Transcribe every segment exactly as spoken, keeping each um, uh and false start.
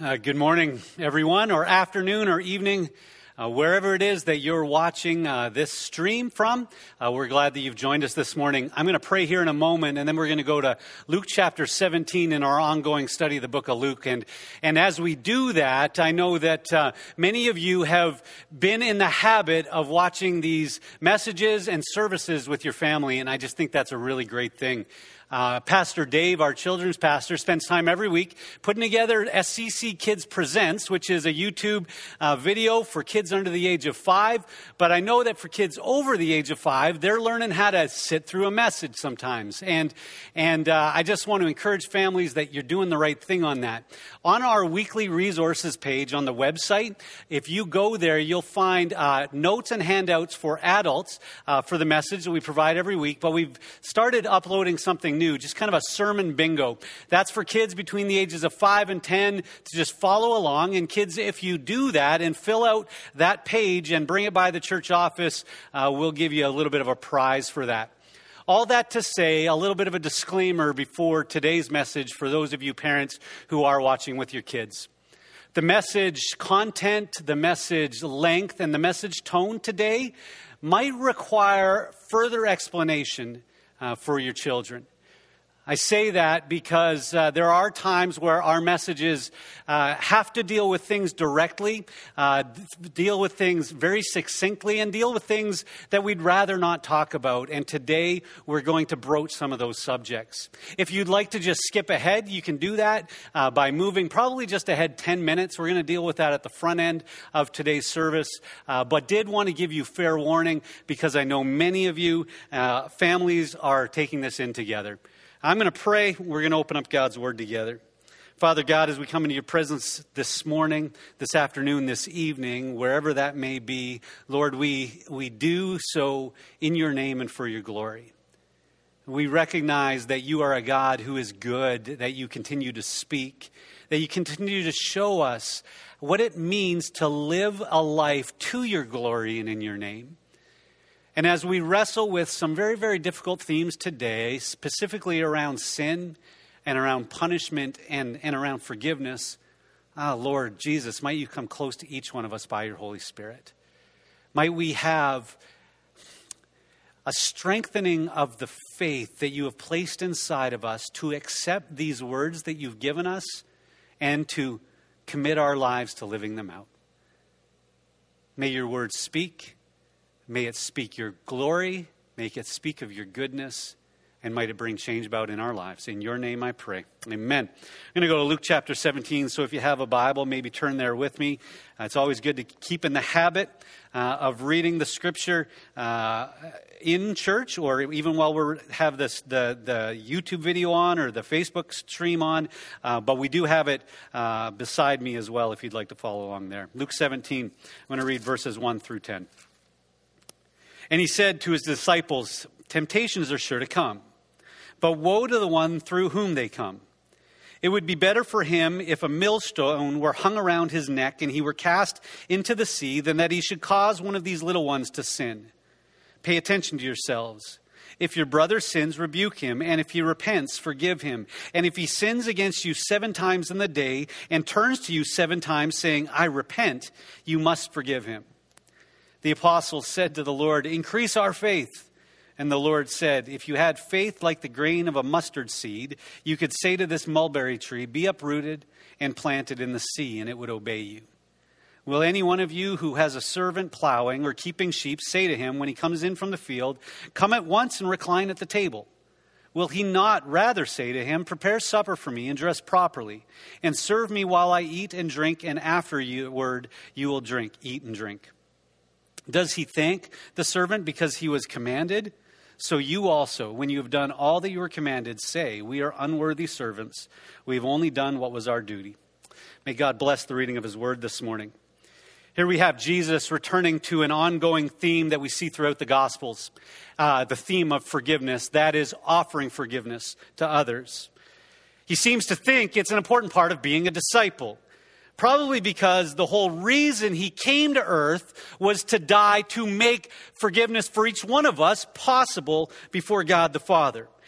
Uh, good morning, everyone, or afternoon or evening, uh, wherever it is that you're watching uh, this stream from. Uh, we're glad that you've joined us this morning. I'm going to pray here in a moment, and then we're going to go to Luke chapter seventeen in our ongoing study of the book of Luke. And, and as we do that, I know that uh, many of you have been in the habit of watching these messages and services with your family, and I just think that's a really great thing. Uh, Pastor Dave, our children's pastor, spends time every week putting together S C C Kids Presents, which is a YouTube uh, video for kids under the age of five. But I know that for kids over the age of five, they're learning how to sit through a message sometimes. And and uh, I just want to encourage families that you're doing the right thing on that. On our weekly resources page on the website, if you go there, you'll find uh, notes and handouts for adults uh, for the message that we provide every week. But we've started uploading something new. New, just kind of a sermon bingo. That's for kids between the ages of five and ten to just follow along. And kids, if you do that and fill out that page and bring it by the church office, uh, we'll give you a little bit of a prize for that. All that to say, a little bit of a disclaimer before today's message for those of you parents who are watching with your kids. The message content, the message length, and the message tone today might require further explanation uh, for your children. I say that because uh, there are times where our messages uh, have to deal with things directly, uh, deal with things very succinctly, and deal with things that we'd rather not talk about. And today, we're going to broach some of those subjects. If you'd like to just skip ahead, you can do that uh, by moving probably just ahead ten minutes. We're going to deal with that at the front end of today's service, uh, but did want to give you fair warning because I know many of you, uh, families, are taking this in together. I'm going to pray. We're going to open up God's Word together. Father God, as we come into your presence this morning, this afternoon, this evening, wherever that may be, Lord, we, we do so in your name and for your glory. We recognize that you are a God who is good, that you continue to speak, that you continue to show us what it means to live a life to your glory and in your name. And as we wrestle with some very, very difficult themes today, specifically around sin and around punishment and, and around forgiveness, ah, Lord Jesus, might you come close to each one of us by your Holy Spirit. Might we have a strengthening of the faith that you have placed inside of us to accept these words that you've given us and to commit our lives to living them out. May your words speak. May it speak your glory, make it speak of your goodness, and might it bring change about in our lives. In your name I pray. Amen. I'm going to go to Luke chapter seventeen, so if you have a Bible, maybe turn there with me. Uh, it's always good to keep in the habit uh, of reading the Scripture uh, in church, or even while we have this the, the YouTube video on or the Facebook stream on, uh, but we do have it uh, beside me as well if you'd like to follow along there. Luke seventeen, I'm going to read verses one through ten. And he said to his disciples, temptations are sure to come, but woe to the one through whom they come. It would be better for him if a millstone were hung around his neck and he were cast into the sea than that he should cause one of these little ones to sin. Pay attention to yourselves. If your brother sins, rebuke him, and if he repents, forgive him. And if he sins against you seven times in the day and turns to you seven times saying, I repent, you must forgive him. The apostles said to the Lord, increase our faith. And the Lord said, if you had faith like the grain of a mustard seed, you could say to this mulberry tree, be uprooted and planted in the sea, and it would obey you. Will any one of you who has a servant plowing or keeping sheep say to him when he comes in from the field, come at once and recline at the table? Will he not rather say to him, prepare supper for me and dress properly, and serve me while I eat and drink, and afterward you will drink, eat and drink? Does he thank the servant because he was commanded? So you also, when you have done all that you were commanded, say, we are unworthy servants. We have only done what was our duty. May God bless the reading of his word this morning. Here we have Jesus returning to an ongoing theme that we see throughout the Gospels. Uh, the theme of forgiveness, that is offering forgiveness to others. He seems to think it's an important part of being a disciple. Probably because the whole reason he came to earth was to die to make forgiveness for each one of us possible before God the Father.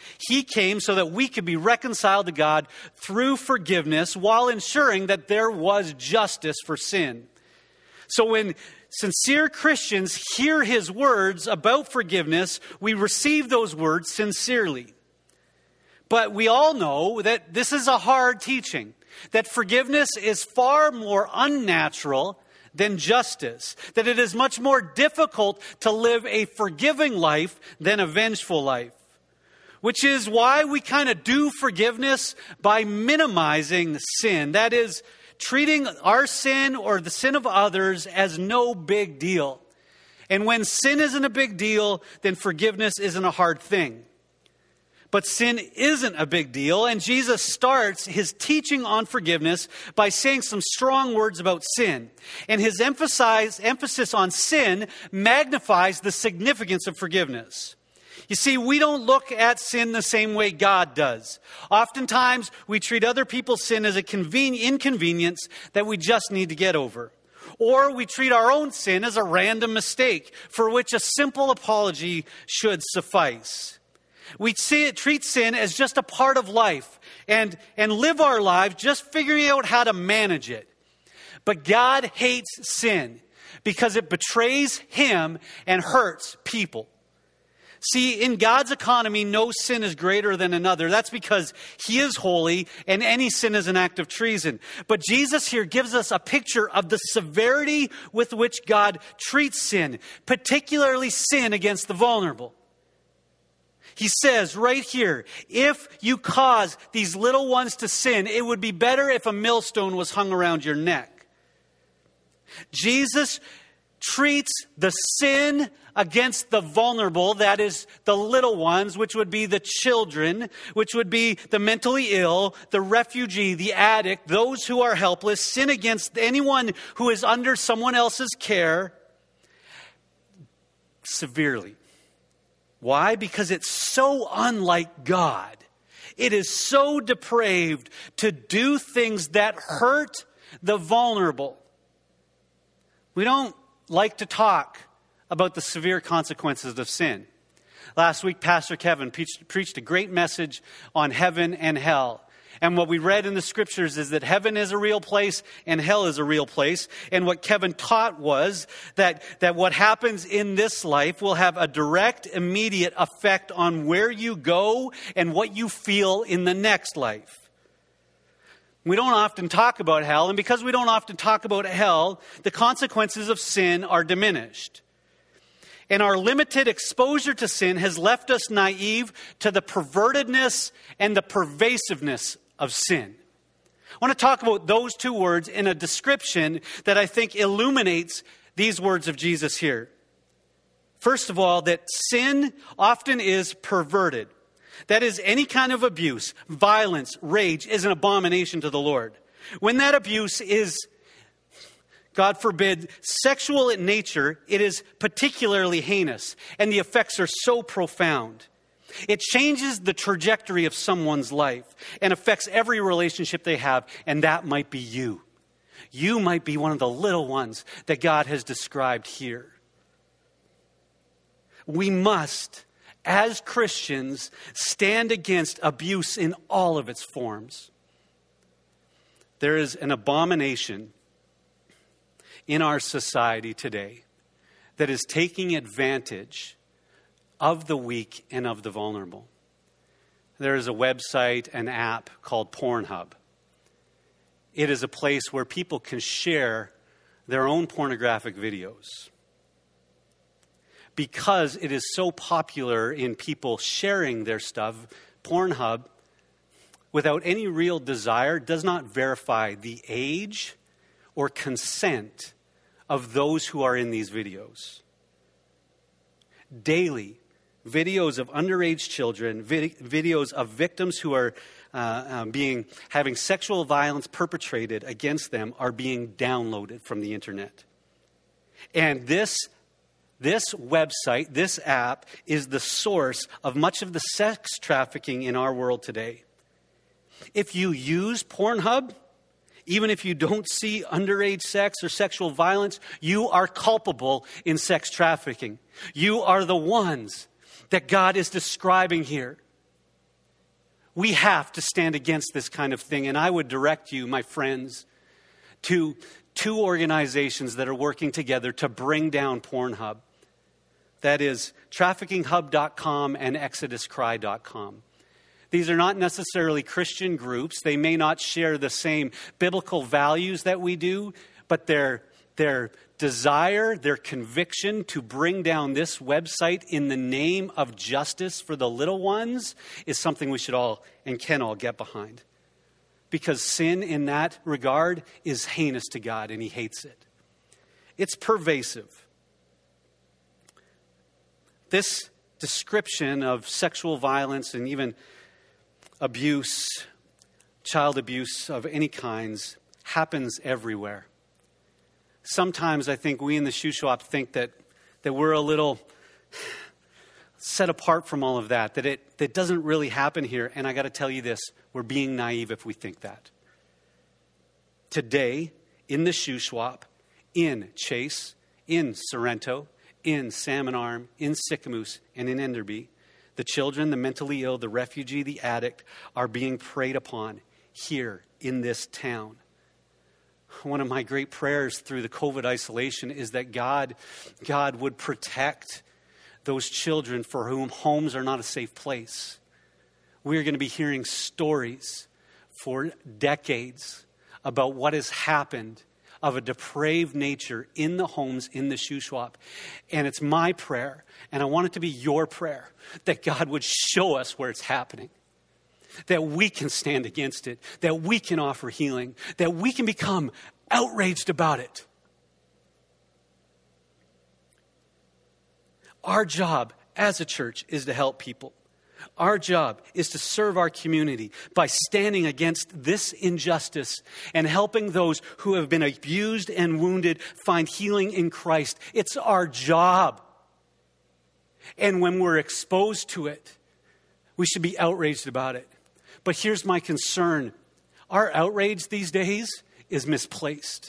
He came so that we could be reconciled to God through forgiveness while ensuring that there was justice for sin. So when sincere Christians hear his words about forgiveness, we receive those words sincerely. But we all know that this is a hard teaching, that forgiveness is far more unnatural than justice, that it is much more difficult to live a forgiving life than a vengeful life. Which is why we kind of do forgiveness by minimizing sin. That is, treating our sin or the sin of others as no big deal. And when sin isn't a big deal, then forgiveness isn't a hard thing. But sin isn't a big deal, and Jesus starts his teaching on forgiveness by saying some strong words about sin. And his emphasize, emphasis on sin magnifies the significance of forgiveness. You see, we don't look at sin the same way God does. Oftentimes, we treat other people's sin as a conven- inconvenience that we just need to get over. Or we treat our own sin as a random mistake for which a simple apology should suffice. We see it, treat sin as just a part of life and, and live our lives just figuring out how to manage it. But God hates sin because it betrays him and hurts people. See, in God's economy, no sin is greater than another. That's because he is holy and any sin is an act of treason. But Jesus here gives us a picture of the severity with which God treats sin, particularly sin against the vulnerable. He says right here, if you cause these little ones to sin, it would be better if a millstone was hung around your neck. Jesus treats the sin against the vulnerable, that is the little ones, which would be the children, which would be the mentally ill, the refugee, the addict, those who are helpless, sin against anyone who is under someone else's care, severely. Why? Because it's so unlike God. It is so depraved to do things that hurt the vulnerable. We don't like to talk about the severe consequences of sin. Last week, Pastor Kevin preached, preached a great message on heaven and hell. And what we read in the scriptures is that heaven is a real place and hell is a real place. And what Kevin taught was that, that what happens in this life will have a direct, immediate effect on where you go and what you feel in the next life. We don't often talk about hell, and because we don't often talk about hell, the consequences of sin are diminished. And our limited exposure to sin has left us naive to the pervertedness and the pervasiveness of sin. I want to talk about those two words in a description that I think illuminates these words of Jesus here. First of all, that sin often is perverted. That is, any kind of abuse, violence, rage is an abomination to the Lord. When that abuse is, God forbid, sexual in nature, it is particularly heinous, and the effects are so profound. It changes the trajectory of someone's life and affects every relationship they have, and that might be you. You might be one of the little ones that God has described here. We must, as Christians, stand against abuse in all of its forms. There is an abomination in our society today that is taking advantage of the weak and of the vulnerable. There is a website, an app called Pornhub. It is a place where people can share their own pornographic videos. Because it is so popular in people sharing their stuff, Pornhub, without any real desire, does not verify the age or consent of those who are in these videos. Daily, videos of underage children, vid- videos of victims who are uh, um, being having sexual violence perpetrated against them are being downloaded from the internet. And this This website, this app, is the source of much of the sex trafficking in our world today. If you use Pornhub, even if you don't see underage sex or sexual violence, you are culpable in sex trafficking. You are the ones that God is describing here. We have to stand against this kind of thing. And I would direct you, my friends, to two organizations that are working together to bring down Pornhub. That is trafficking hub dot com and exodus cry dot com. These are not necessarily Christian groups. They may not share the same biblical values that we do, but their, their desire, their conviction to bring down this website in the name of justice for the little ones is something we should all and can all get behind. Because sin in that regard is heinous to God, and he hates it. It's pervasive. This description of sexual violence and even abuse, child abuse of any kinds, happens everywhere. Sometimes I think we in the shoe shop think that, that we're a little set apart from all of that, that it that doesn't really happen here. And I got to tell you this, we're being naive if we think that. Today, in the shoe swap, in Chase, in Sorrento, in Salmon Arm, in Sicamous, and in Enderby, the children, the mentally ill, the refugee, the addict are being preyed upon here in this town. One of my great prayers through the COVID isolation is that God, God would protect those children for whom homes are not a safe place. We're going to be hearing stories for decades about what has happened of a depraved nature in the homes, in the shoe swap. And it's my prayer, and I want it to be your prayer, that God would show us where it's happening, that we can stand against it, that we can offer healing, that we can become outraged about it. Our job as a church is to help people. Our job is to serve our community by standing against this injustice and helping those who have been abused and wounded find healing in Christ. It's our job. And when we're exposed to it, we should be outraged about it. But here's my concern. Our outrage these days is misplaced.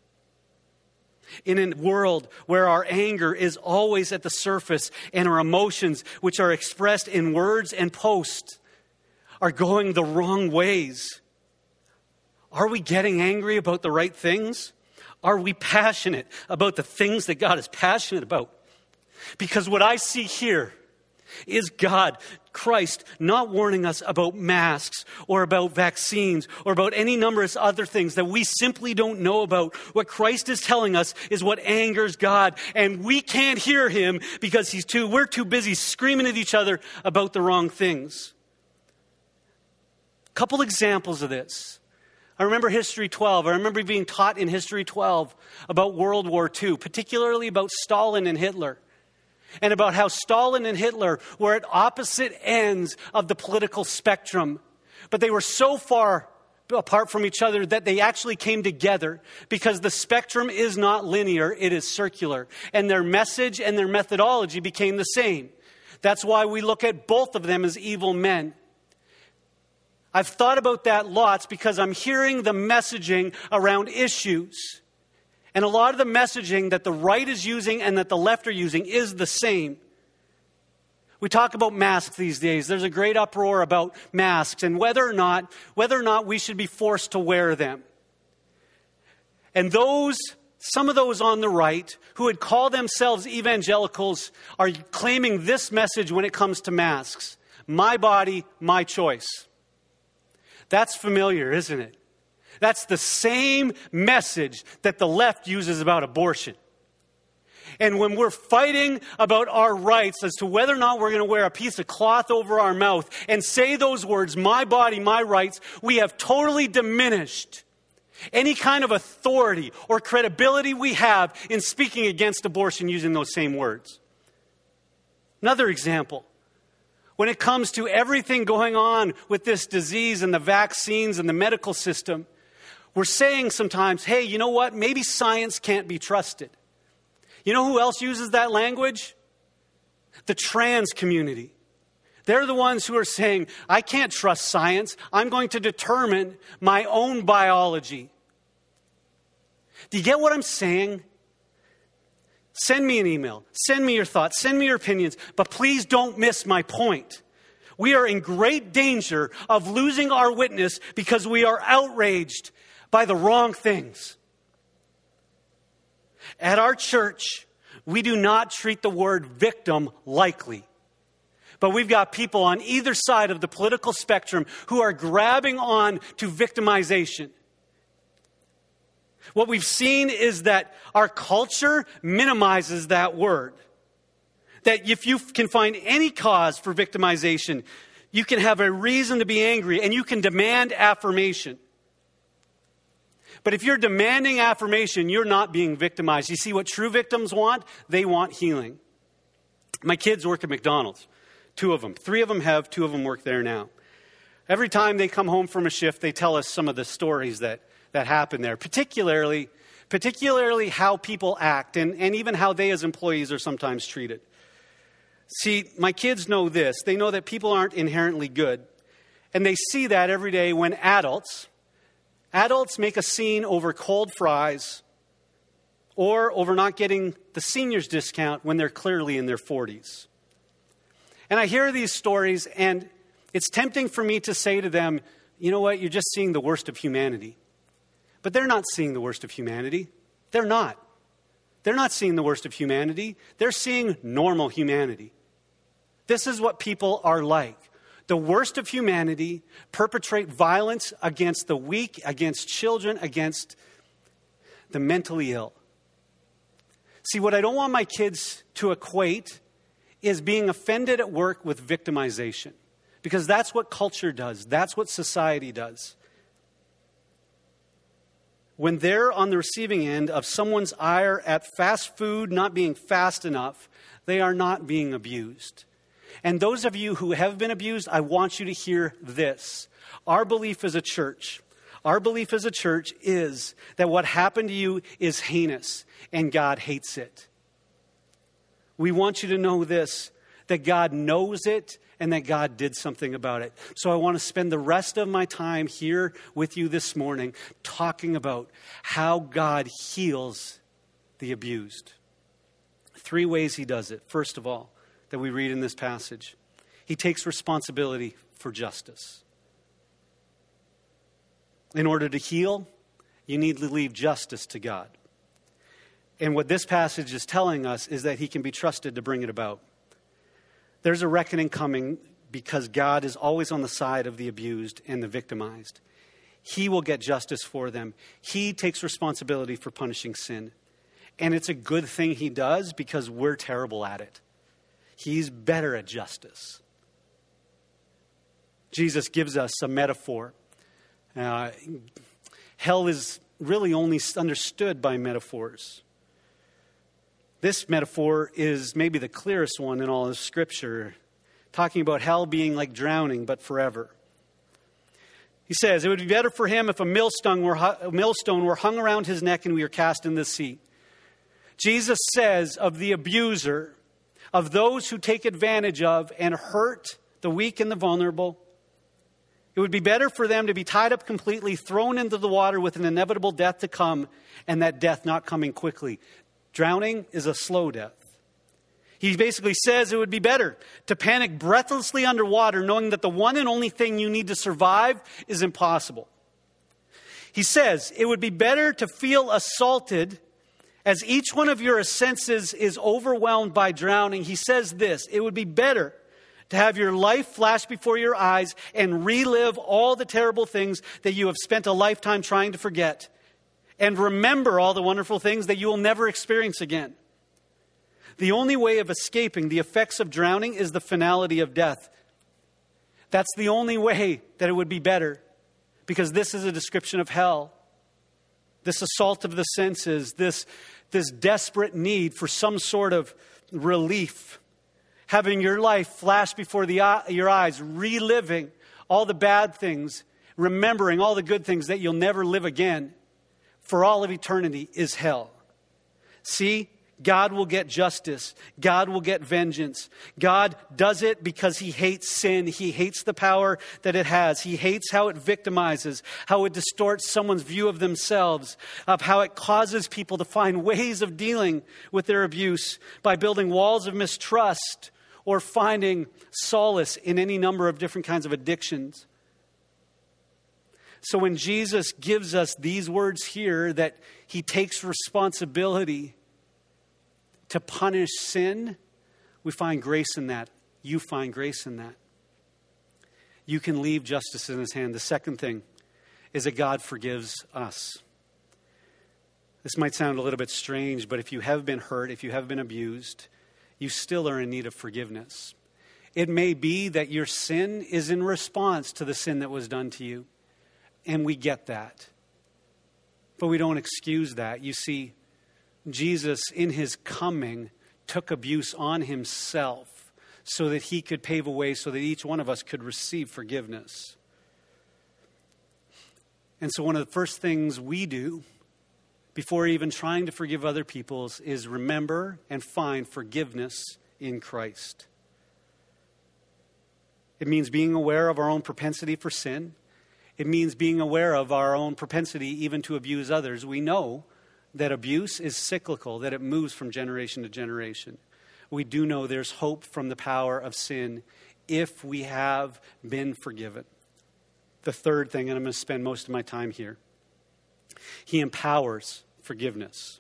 In a world where our anger is always at the surface and our emotions, which are expressed in words and posts, are going the wrong ways. Are we getting angry about the right things? Are we passionate about the things that God is passionate about? Because what I see here is God, Christ, not warning us about masks or about vaccines or about any numerous other things that we simply don't know about. What Christ is telling us is what angers God, and we can't hear him because he's too, we're too busy screaming at each other about the wrong things. A couple examples of this. I remember History twelve. I remember being taught in History twelve about World War Two, particularly about Stalin and Hitler. And about how Stalin and Hitler were at opposite ends of the political spectrum. But they were so far apart from each other that they actually came together because the spectrum is not linear, it is circular. And their message and their methodology became the same. That's why we look at both of them as evil men. I've thought about that lots because I'm hearing the messaging around issues. And a lot of the messaging that the right is using and that the left are using is the same. We talk about masks these days. There's a great uproar about masks and whether or not, whether or not we should be forced to wear them. And those, some of those on the right who would call themselves evangelicals are claiming this message when it comes to masks. My body, my choice. That's familiar, isn't it? That's the same message that the left uses about abortion. And when we're fighting about our rights as to whether or not we're going to wear a piece of cloth over our mouth and say those words, my body, my rights, we have totally diminished any kind of authority or credibility we have in speaking against abortion using those same words. Another example. When it comes to everything going on with this disease and the vaccines and the medical system, we're saying sometimes, hey, you know what? Maybe science can't be trusted. You know who else uses that language? The trans community. They're the ones who are saying, I can't trust science. I'm going to determine my own biology. Do you get what I'm saying? Send me an email. Send me your thoughts. Send me your opinions. But please don't miss my point. We are in great danger of losing our witness because we are outraged by the wrong things. At our church, we do not treat the word victim lightly. But we've got people on either side of the political spectrum who are grabbing on to victimization. What we've seen is that our culture minimizes that word. That if you can find any cause for victimization, you can have a reason to be angry and you can demand affirmation. But if you're demanding affirmation, you're not being victimized. You see what true victims want? They want healing. My kids work at McDonald's. Two of them. Three of them have, two of them work there now. Every time they come home from a shift, they tell us some of the stories that, that happen there, particularly, particularly how people act and, and even how they as employees are sometimes treated. See, my kids know this. They know that people aren't inherently good. And they see that every day when adults, adults make a scene over cold fries or over not getting the seniors discount when they're clearly in their forties. And I hear these stories, and it's tempting for me to say to them, you know what, you're just seeing the worst of humanity. But they're not seeing the worst of humanity. They're not. They're not seeing the worst of humanity. They're seeing normal humanity. This is what people are like. The worst of humanity perpetrate violence against the weak, against children, against the mentally ill. See, what I don't want my kids to equate is being offended at work with victimization. Because that's what culture does. That's what society does. When they're on the receiving end of someone's ire at fast food not being fast enough, they are not being abused. And those of you who have been abused, I want you to hear this. Our belief as a church, our belief as a church is that what happened to you is heinous and God hates it. We want you to know this, that God knows it and that God did something about it. So I want to spend the rest of my time here with you this morning talking about how God heals the abused. Three ways he does it. First of all, that we read in this passage, he takes responsibility for justice. In order to heal, you need to leave justice to God. And what this passage is telling us is that he can be trusted to bring it about. There's a reckoning coming because God is always on the side of the abused and the victimized. He will get justice for them. He takes responsibility for punishing sin. And it's a good thing he does because we're terrible at it. He's better at justice. Jesus gives us a metaphor. Uh, hell is really only understood by metaphors. This metaphor is maybe the clearest one in all of Scripture, talking about hell being like drowning, but forever. He says, it would be better for him if a millstone were, a millstone were hung around his neck and we were cast in the sea. Jesus says of the abuser, of those who take advantage of and hurt the weak and the vulnerable, it would be better for them to be tied up completely, thrown into the water with an inevitable death to come, and that death not coming quickly. Drowning is a slow death. He basically says it would be better to panic breathlessly underwater, knowing that the one and only thing you need to survive is impossible. He says it would be better to feel assaulted as each one of your senses is overwhelmed by drowning. He says this, it would be better to have your life flash before your eyes and relive all the terrible things that you have spent a lifetime trying to forget. And remember all the wonderful things that you will never experience again. The only way of escaping the effects of drowning is the finality of death. That's the only way that it would be better, because this is a description of hell. This assault of the senses, this, this desperate need for some sort of relief. Having your life flash before the, your eyes, reliving all the bad things, remembering all the good things that you'll never live again for all of eternity is hell. See, God will get justice. God will get vengeance. God does it because he hates sin. He hates the power that it has. He hates how it victimizes, how it distorts someone's view of themselves, of how it causes people to find ways of dealing with their abuse by building walls of mistrust or finding solace in any number of different kinds of addictions. So when Jesus gives us these words here, that he takes responsibility to punish sin, we find grace in that. You find grace in that. You can leave justice in his hand. The second thing is that God forgives us. This might sound a little bit strange, but if you have been hurt, if you have been abused, you still are in need of forgiveness. It may be that your sin is in response to the sin that was done to you. And we get that. But we don't excuse that. You see, Jesus, in his coming, took abuse on himself so that he could pave a way so that each one of us could receive forgiveness. And so one of the first things we do before even trying to forgive other people is remember and find forgiveness in Christ. It means being aware of our own propensity for sin. It means being aware of our own propensity even to abuse others. We know that abuse is cyclical, that it moves from generation to generation. We do know there's hope from the power of sin if we have been forgiven. The third thing, and I'm going to spend most of my time here, he empowers forgiveness.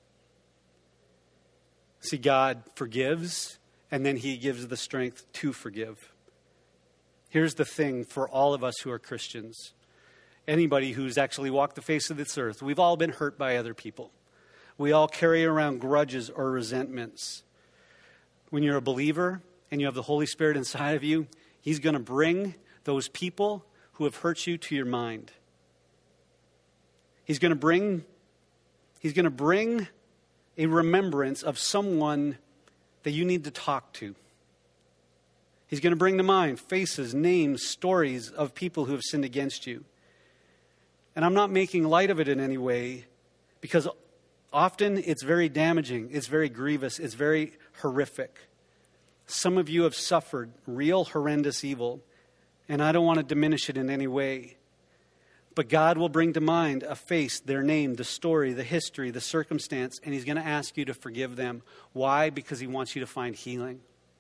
See, God forgives, and then he gives the strength to forgive. Here's the thing for all of us who are Christians. Anybody who's actually walked the face of this earth, we've all been hurt by other people. We all carry around grudges or resentments. When you're a believer and you have the Holy Spirit inside of you, he's going to bring those people who have hurt you to your mind. He's going to bring, he's going to bring a remembrance of someone that you need to talk to. He's going to bring to mind faces, names, stories of people who have sinned against you. And I'm not making light of it in any way, because often it's very damaging, it's very grievous, it's very horrific. Some of you have suffered real horrendous evil, and I don't want to diminish it in any way. But God will bring to mind a face, their name, the story, the history, the circumstance, and he's going to ask you to forgive them. Why? Because he wants you to find healing.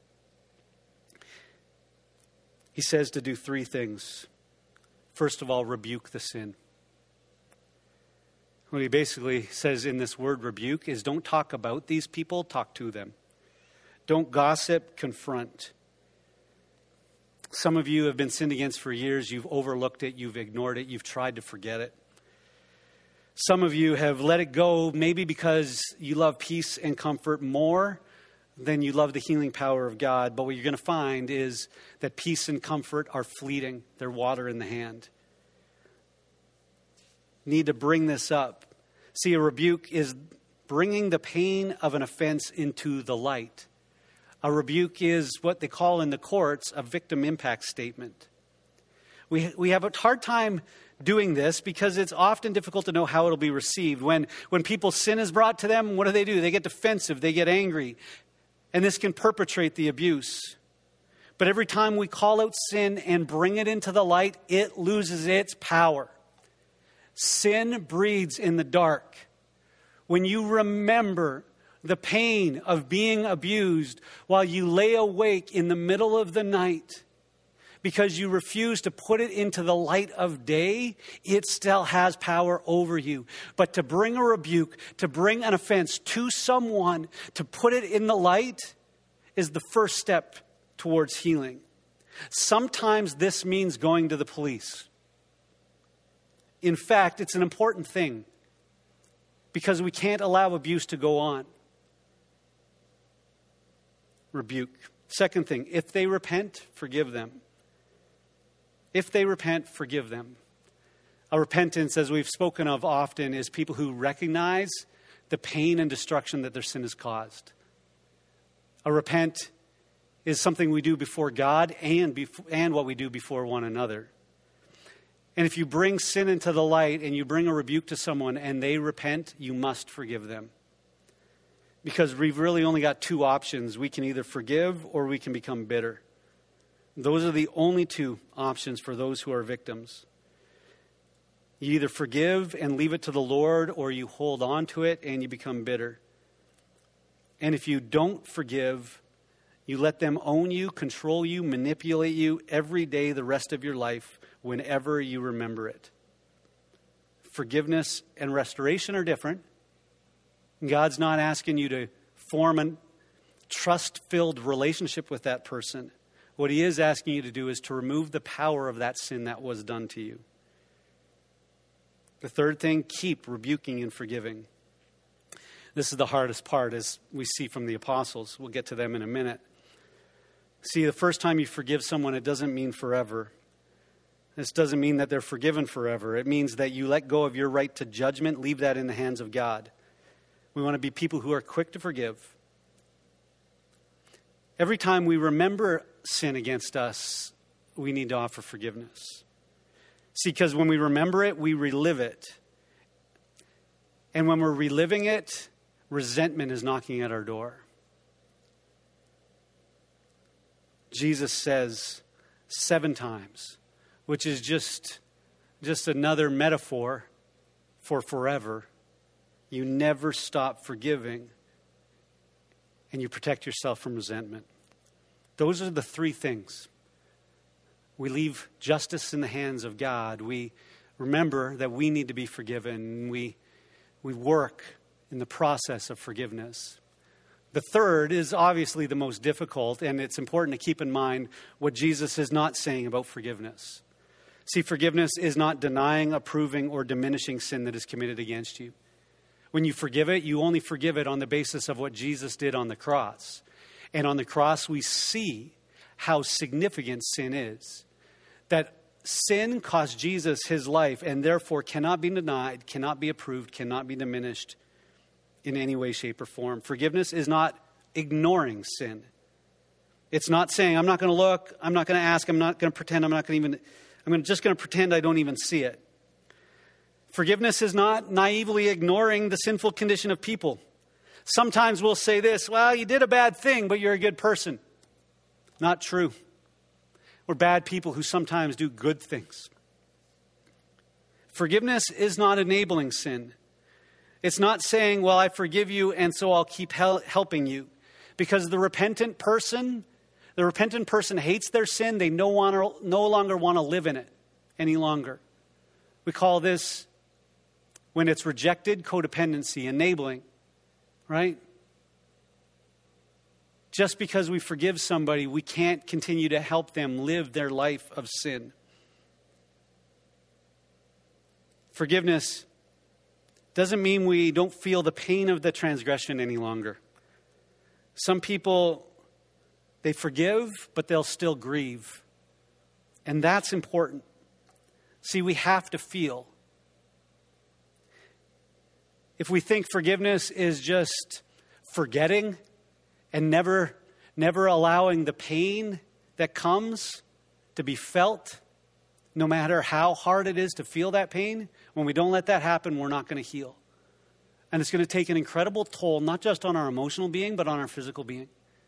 He says to do three things. First of all, rebuke the sin. What he basically says in this word rebuke is don't talk about these people, talk to them. Don't gossip, confront. Some of you have been sinned against for years. You've overlooked it. You've ignored it. You've tried to forget it. Some of you have let it go, maybe because you love peace and comfort more than you love the healing power of God. But what you're going to find is that peace and comfort are fleeting. They're water in the hand. Need to bring this up. See, a rebuke is bringing the pain of an offense into the light. A rebuke is what they call in the courts a victim impact statement. We we have a hard time doing this because it's often difficult to know how it'll be received. When, when people's sin is brought to them, what do they do? They get defensive, they get angry, and this can perpetrate the abuse. But every time we call out sin and bring it into the light, it loses its power. Sin breeds in the dark. When you remember the pain of being abused while you lay awake in the middle of the night because you refuse to put it into the light of day, it still has power over you. But to bring a rebuke, to bring an offense to someone, to put it in the light is the first step towards healing. Sometimes this means going to the police. In fact, it's an important thing because we can't allow abuse to go on. Rebuke. Second thing, if they repent, forgive them. If they repent, forgive them. A repentance, as we've spoken of often, is people who recognize the pain and destruction that their sin has caused. A repent is something we do before God and, before, and what we do before one another. And if you bring sin into the light and you bring a rebuke to someone and they repent, you must forgive them. Because we've really only got two options. We can either forgive or we can become bitter. Those are the only two options for those who are victims. You either forgive and leave it to the Lord, or you hold on to it and you become bitter. And if you don't forgive, You let them own you, control you, manipulate you every day the rest of your life whenever you remember it. Forgiveness and restoration are different. God's not asking you to form a trust-filled relationship with that person. What he is asking you to do is to remove the power of that sin that was done to you. The third thing, keep rebuking and forgiving. This is the hardest part, as we see from the apostles. We'll get to them in a minute. See, the first time you forgive someone, it doesn't mean forever. This doesn't mean that they're forgiven forever. It means that you let go of your right to judgment, leave that in the hands of God. We want to be people who are quick to forgive. Every time we remember sin against us, we need to offer forgiveness. See, because when we remember it, we relive it. And when we're reliving it, resentment is knocking at our door. Jesus says seven times, which is just, just another metaphor for forever. You never stop forgiving, and you protect yourself from resentment. Those are the three things. We leave justice in the hands of God. We remember that we need to be forgiven. We, we work in the process of forgiveness. The third is obviously the most difficult, and it's important to keep in mind what Jesus is not saying about forgiveness. See, forgiveness is not denying, approving, or diminishing sin that is committed against you. When you forgive it, you only forgive it on the basis of what Jesus did on the cross. And on the cross, we see how significant sin is. That sin cost Jesus his life and therefore cannot be denied, cannot be approved, cannot be diminished in any way, shape, or form. Forgiveness is not ignoring sin. It's not saying, I'm not going to look, I'm not going to ask, I'm not going to pretend, I'm not going to even, I'm just going to pretend I don't even see it. Forgiveness is not naively ignoring the sinful condition of people. Sometimes we'll say this, well, you did a bad thing, but you're a good person. Not true. We're bad people who sometimes do good things. Forgiveness is not enabling sin. It's not saying, well, I forgive you, and so I'll keep hel- helping you. Because the repentant person, the repentant person hates their sin. They no, wanna, no longer want to live in it any longer. We call this, when it's rejected, codependency, enabling. Right? Just because we forgive somebody, we can't continue to help them live their life of sin. Forgiveness doesn't mean we don't feel the pain of the transgression any longer. Some people, they forgive, but they'll still grieve. And that's important. See, we have to feel. If we think forgiveness is just forgetting and never, never allowing the pain that comes to be felt, no matter how hard it is to feel that pain, when we don't let that happen, we're not going to heal. And it's going to take an incredible toll, not just on our emotional being, but on our physical being.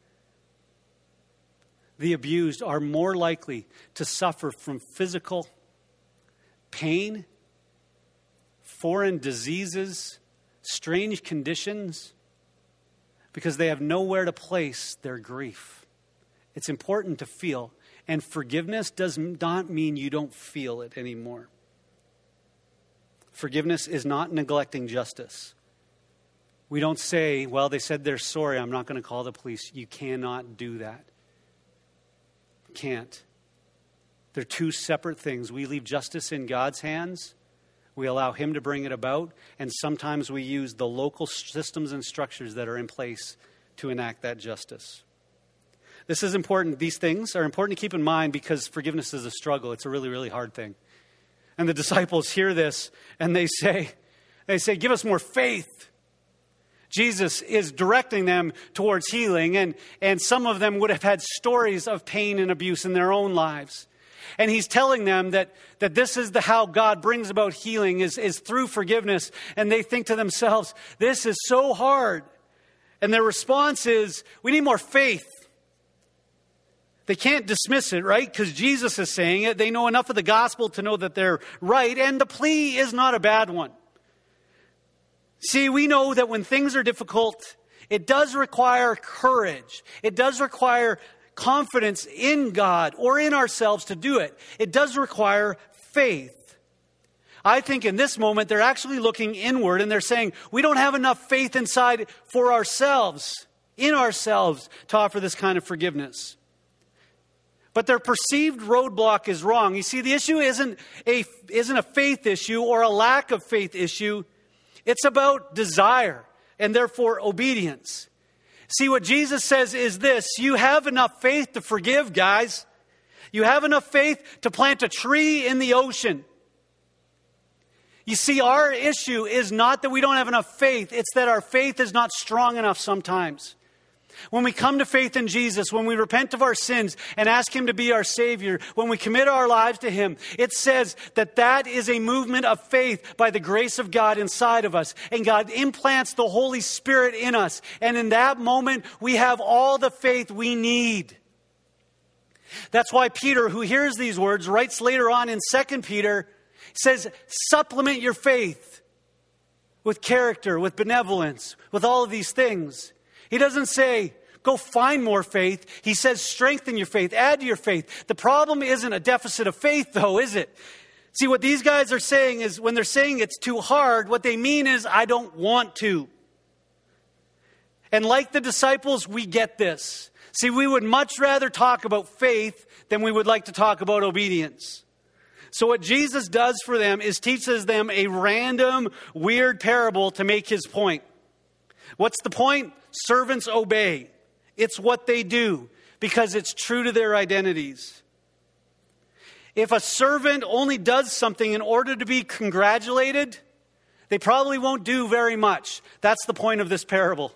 The abused are more likely to suffer from physical pain, foreign diseases, strange conditions, because they have nowhere to place their grief. It's important to feel, and forgiveness does not mean you don't feel it anymore. Forgiveness is not neglecting justice. We don't say, well, they said they're sorry, I'm not going to call the police. You cannot do that. You can't. They're two separate things. We leave justice in God's hands. We allow him to bring it about, and sometimes we use the local systems and structures that are in place to enact that justice. This is important. These things are important to keep in mind because forgiveness is a struggle. It's a really, really hard thing. And the disciples hear this, and they say, they say, give us more faith. Jesus is directing them towards healing, and, and some of them would have had stories of pain and abuse in their own lives. And he's telling them that, that this is the how God brings about healing is, is through forgiveness. And they think to themselves, this is so hard. And their response is, we need more faith. They can't dismiss it, right? Because Jesus is saying it. They know enough of the gospel to know that they're right. And the plea is not a bad one. See, we know that when things are difficult, It does require courage. It does require confidence in God or in ourselves to do it. It does require faith. I think in this moment, they're actually looking inward and they're saying, we don't have enough faith inside for ourselves, in ourselves, to offer this kind of forgiveness. But their perceived roadblock is wrong. You see, the issue isn't a, isn't a faith issue or a lack of faith issue. It's about desire and therefore obedience. See, what Jesus says is this: you have enough faith to forgive, guys. You have enough faith to plant a tree in the ocean. You see, our issue is not that we don't have enough faith. It's that our faith is not strong enough sometimes. When we come to faith in Jesus, when we repent of our sins and ask Him to be our Savior, when we commit our lives to Him, it says that that is a movement of faith by the grace of God inside of us. And God implants the Holy Spirit in us. And in that moment, we have all the faith we need. That's why Peter, who hears these words, writes later on in Second Peter, says, supplement your faith with character, with benevolence, with all of these things. He doesn't say, go find more faith. He says, strengthen your faith, add to your faith. The problem isn't a deficit of faith, though, is it? See, what these guys are saying is, when they're saying it's too hard, what they mean is, I don't want to. And like the disciples, we get this. See, we would much rather talk about faith than we would like to talk about obedience. So what Jesus does for them is teaches them a random, weird parable to make His point. What's the point? Servants obey. It's what they do because it's true to their identities. If a servant only does something in order to be congratulated, they probably won't do very much. That's the point of this parable.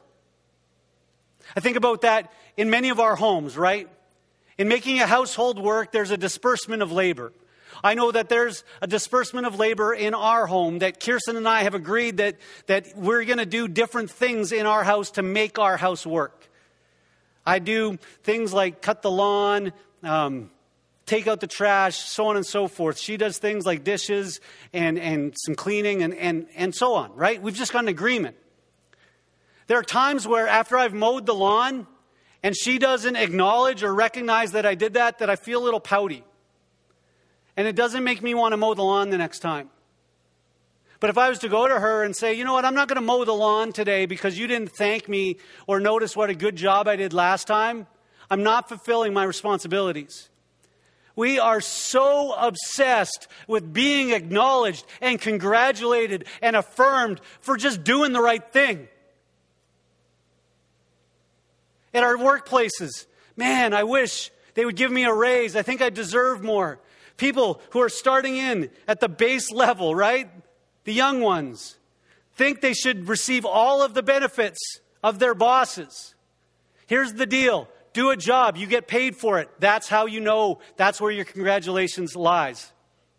I think about that in many of our homes, right? In making a household work, there's a disbursement of labor. I know that there's a disbursement of labor in our home, that Kirsten and I have agreed that, that we're going to do different things in our house to make our house work. I do things like cut the lawn, um, take out the trash, so on and so forth. She does things like dishes and, and some cleaning and, and, and so on, right? We've just got an agreement. There are times where after I've mowed the lawn and she doesn't acknowledge or recognize that I did that, that I feel a little pouty. And it doesn't make me want to mow the lawn the next time. But if I was to go to her and say, you know what, I'm not going to mow the lawn today because you didn't thank me or notice what a good job I did last time, I'm not fulfilling my responsibilities. We are so obsessed with being acknowledged and congratulated and affirmed for just doing the right thing. At our workplaces, man, I wish they would give me a raise. I think I deserve more. People who are starting in at the base level, right? The young ones think they should receive all of the benefits of their bosses. Here's the deal. Do a job. You get paid for it. That's how you know. That's where your congratulations lies.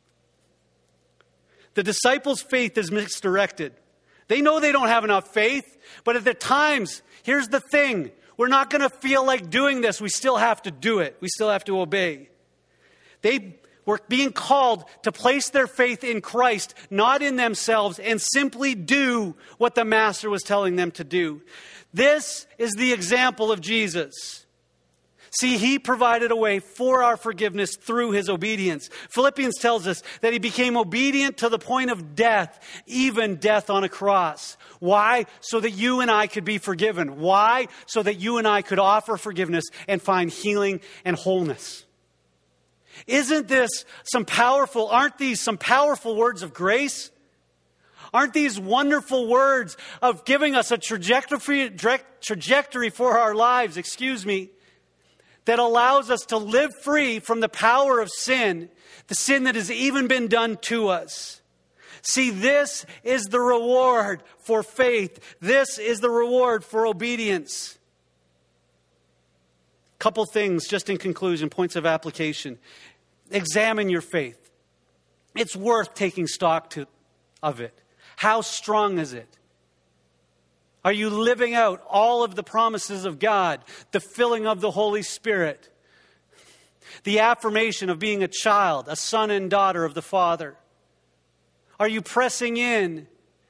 The disciples' faith is misdirected. They know they don't have enough faith, but at the times, here's the thing. We're not going to feel like doing this. We still have to do it. We still have to obey. They were being called to place their faith in Christ, not in themselves, and simply do what the Master was telling them to do. This is the example of Jesus. See, He provided a way for our forgiveness through His obedience. Philippians tells us that He became obedient to the point of death, even death on a cross. Why? So that you and I could be forgiven. Why? So that you and I could offer forgiveness and find healing and wholeness. Isn't this some powerful, aren't these some powerful words of grace? Aren't these wonderful words of giving us a trajectory, trajectory for our lives, excuse me, that allows us to live free from the power of sin, the sin that has even been done to us? See, this is the reward for faith. This is the reward for obedience. Couple things just in conclusion, points of application. Examine your faith. It's worth taking stock to, of it. How strong is it? Are you living out all of the promises of God, the filling of the Holy Spirit, the affirmation of being a child, a son and daughter of the Father? Are you pressing in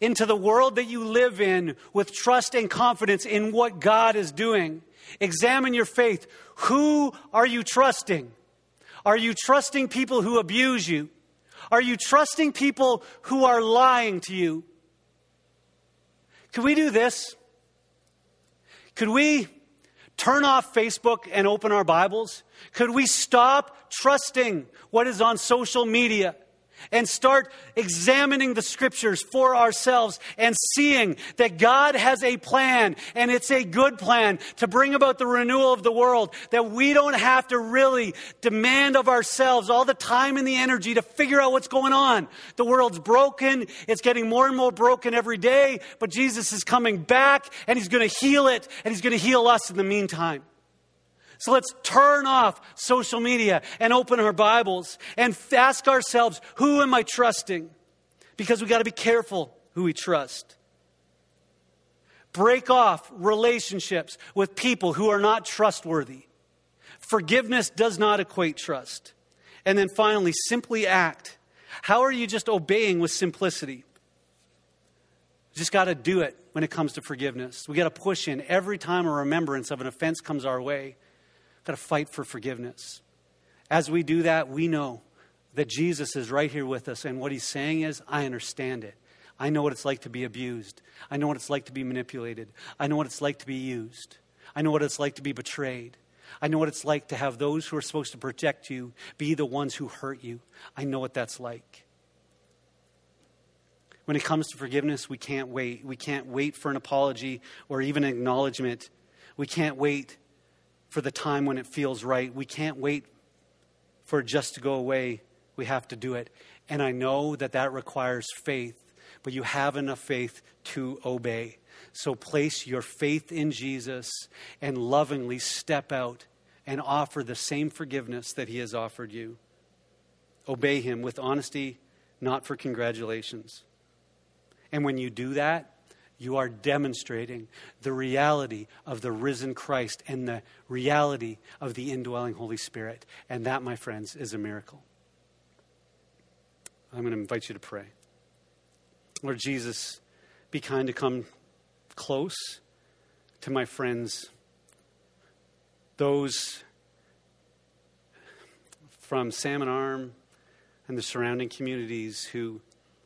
into the world that you live in with trust and confidence in what God is doing. Examine your faith. Who are you trusting? Are you trusting people who abuse you? Are you trusting people who are lying to you? Could we do this? Could we turn off Facebook and open our Bibles? Could we stop trusting what is on social media and start examining the scriptures for ourselves and seeing that God has a plan, and it's a good plan to bring about the renewal of the world, that we don't have to really demand of ourselves all the time and the energy to figure out what's going on. The world's broken. It's getting more and more broken every day, but Jesus is coming back, and he's going to heal it, and he's going to heal us in the meantime. So let's turn off social media and open our Bibles and ask ourselves, who am I trusting? Because we got to be careful who we trust. Break off relationships with people who are not trustworthy. Forgiveness does not equate trust. And then finally, simply act. How are you just obeying with simplicity? You just got to do it when it comes to forgiveness. We got to push in every time a remembrance of an offense comes our way. Got to fight for forgiveness. As we do that, we know that Jesus is right here with us. And what he's saying is, I understand it. I know what it's like to be abused. I know what it's like to be manipulated. I know what it's like to be used. I know what it's like to be betrayed. I know what it's like to have those who are supposed to protect you be the ones who hurt you. I know what that's like. When it comes to forgiveness, we can't wait. We can't wait for an apology or even acknowledgement. We can't wait for the time when it feels right. We can't wait for it just to go away. We have to do it. And I know that that requires faith, but you have enough faith to obey. So place your faith in Jesus and lovingly step out and offer the same forgiveness that he has offered you. Obey him with honesty, not for congratulations. And when you do that, you are demonstrating the reality of the risen Christ and the reality of the indwelling Holy Spirit. And that, my friends, is a miracle. I'm going to invite you to pray. Lord Jesus, be kind to come close to my friends, those from Salmon Arm and the surrounding communities who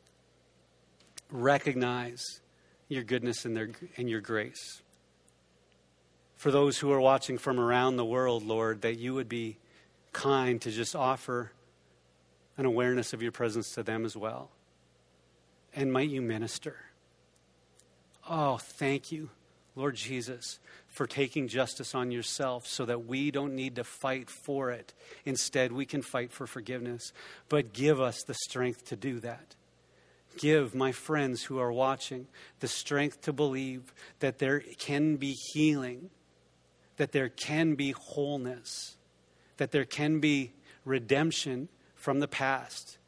recognize your goodness and, their, and your grace. For those who are watching from around the world, Lord, that you would be kind to just offer an awareness of your presence to them as well. And might you minister. Oh, thank you, Lord Jesus, for taking justice on yourself so that we don't need to fight for it. Instead, we can fight for forgiveness. But give us the strength to do that. Give my friends who are watching the strength to believe that there can be healing, that there can be wholeness, that there can be redemption from the past,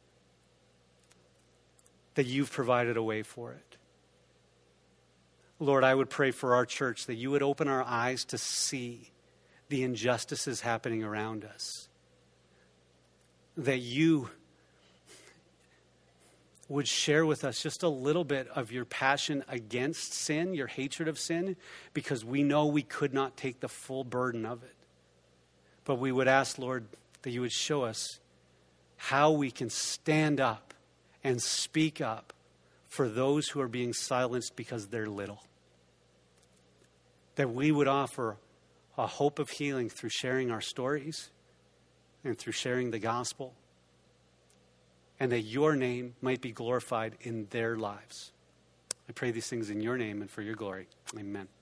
that you've provided a way for it. Lord, I would pray for our church that you would open our eyes to see the injustices happening around us, that you would share with us just a little bit of your passion against sin, your hatred of sin, because we know we could not take the full burden of it. But we would ask, Lord, that you would show us how we can stand up and speak up for those who are being silenced because they're little. That we would offer a hope of healing through sharing our stories and through sharing the gospel, and that your name might be glorified in their lives. I pray these things in your name and for your glory. Amen.